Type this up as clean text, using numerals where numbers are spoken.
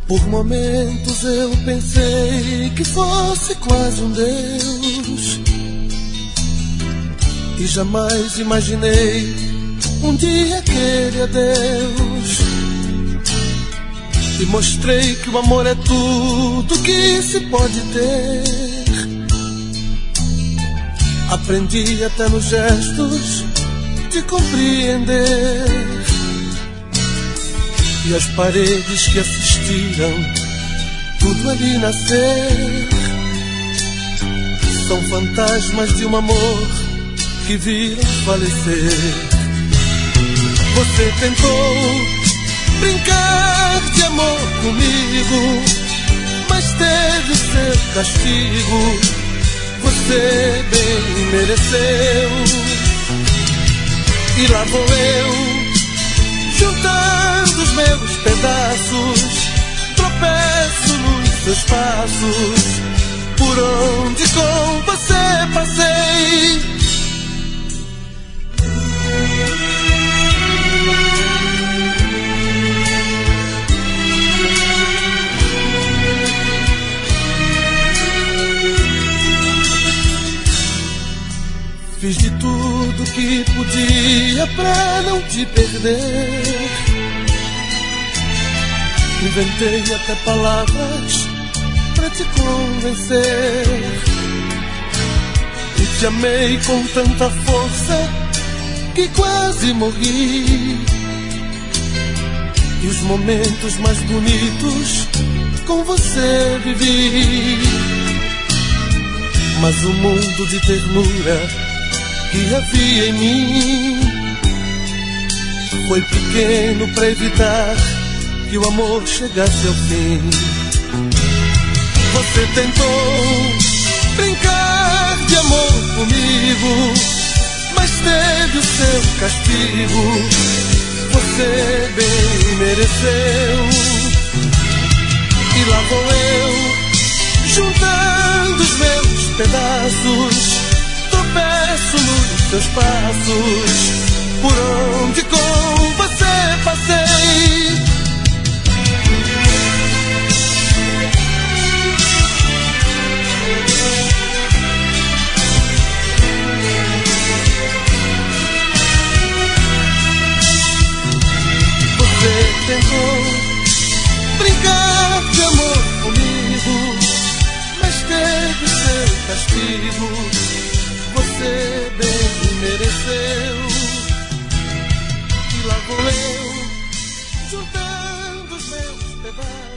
Por momentos eu pensei que fosse quase um Deus, e jamais imaginei um dia aquele adeus. E mostrei que o amor é tudo que se pode ter. Aprendi até nos gestos de compreender. E as paredes que assistiram tudo ali nascer são fantasmas de um amor que viram falecer. Você tentou brincar de amor comigo, mas teve o seu castigo. Você bem mereceu. E lá vou eu, juntando os meus pedaços, tropeço nos seus passos, por onde com você passei. Fiz de tudo que podia pra não te perder. Inventei até palavras pra te convencer. E te amei com tanta força que quase morri. E os momentos mais bonitos com você vivi. Mas o mundo de ternura que havia em mim foi pequeno para evitar que o amor chegasse ao fim. Você tentou brincar de amor comigo, mas teve o seu castigo. Você bem mereceu. E lá vou eu, juntando os meus pedaços, tropeço nos seus passos, por onde com você passei. Você tentou brincar de amor comigo, mas teve o seu castigo. Você bem mereceu. E lá vou eu, juntando os meus pedaços.